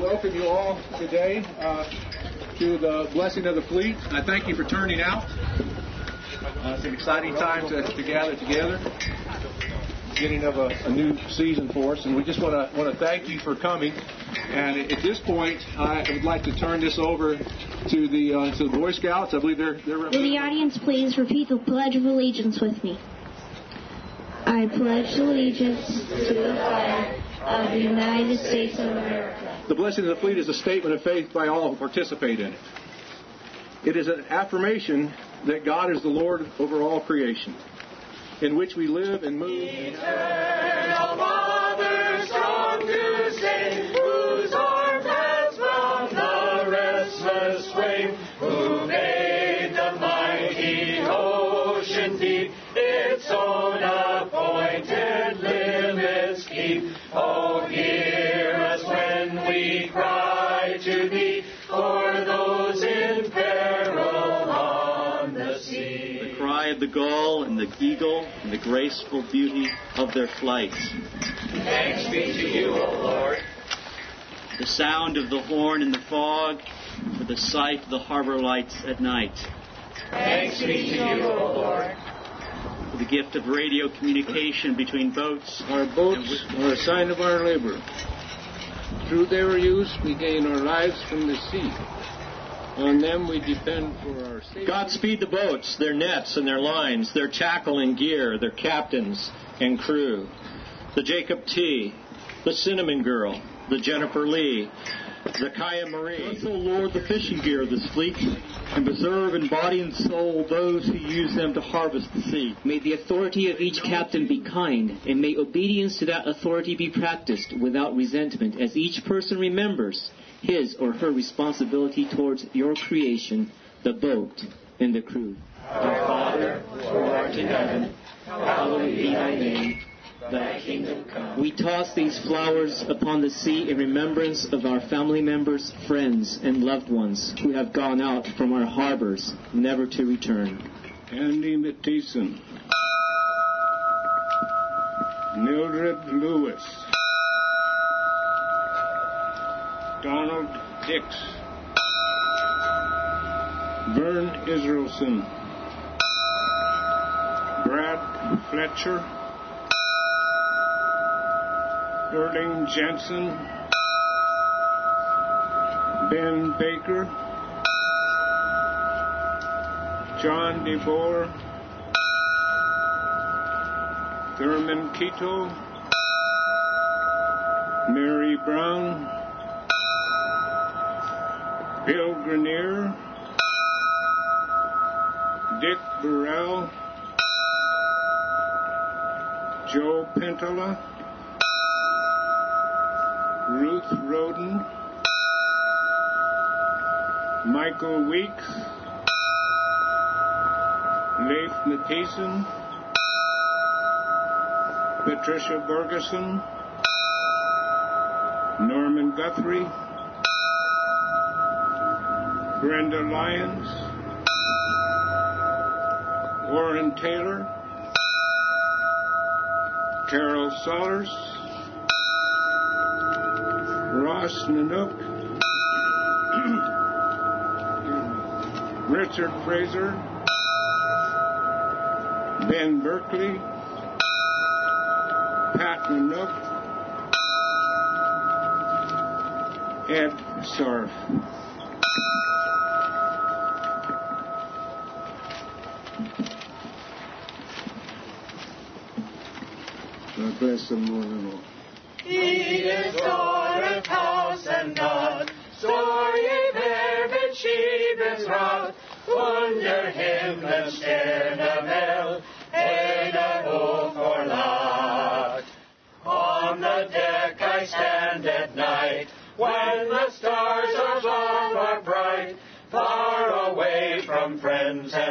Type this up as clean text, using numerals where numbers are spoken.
welcome you all today to the Blessing of the Fleet. I thank you for turning out. It's an exciting time to gather together. Beginning of a new season for us, and we just want to thank you for coming. And at this point, I would like to turn this over to the Boy Scouts. I believe they're Will the audience please repeat the Pledge of Allegiance with me? I pledge allegiance to the flag of the United States of America. The Blessing of the Fleet is a statement of faith by all who participate in it. It is an affirmation that God is the Lord over all creation, in which we live and move. Eternal Father, strong to save, whose arm has bound the restless wave, who made the mighty ocean deep, its own appointed limits keep. Oh, hear us when we cry to Thee, for those in peril on the sea. The cry of the gull and the eagle and the graceful beauty of their flight. Thanks be to You, O Lord. The sound of the horn in the fog, for the sight of the harbor lights at night. Thanks be to You, O Lord. For the gift of radio communication between boats. Our boats are a sign of our labor. Through their use, we gain our lives from the sea. On them we depend for our safety. Godspeed the boats, their nets and their lines, their tackle and gear, their captains and crew. The Jacob T., the Cinnamon Girl, the Jennifer Lee, the Kaya Marie. Bless, O Lord, the fishing gear of this fleet, and preserve in body and soul those who use them to harvest the sea. May the authority of each captain be kind, and may obedience to that authority be practiced without resentment, as each person remembers his or her responsibility towards Your creation, the boat, and the crew. Our Father, who art in heaven, hallowed be Thy name. Thy kingdom come. We toss these flowers upon the sea in remembrance of our family members, friends, and loved ones who have gone out from our harbors, never to return. Andy Matheson, Mildred Lewis, Donald Dix, Vern Israelson, Brad Fletcher, Erling Jensen, Ben Baker, John DeBoer, Thurman Quito, Mary Brown, Bill Grenier, Dick Burrell, Joe Pentola, Ruth Roden, Michael Weeks, Leif Matheson, Patricia Borgeson, Norman Guthrie, Brenda Lyons, Warren Taylor, Carol Sollers, Ross Nanook, Richard Fraser, Ben Berkeley, Pat Nanook, Ed Sarf. God bless them more than all. He is Lord of house and God, story wer Schiebes Rat, under Himmelsterne Welt, Ede hoch or Lat. On the deck I stand at night, when the stars above are bright, far away from friends and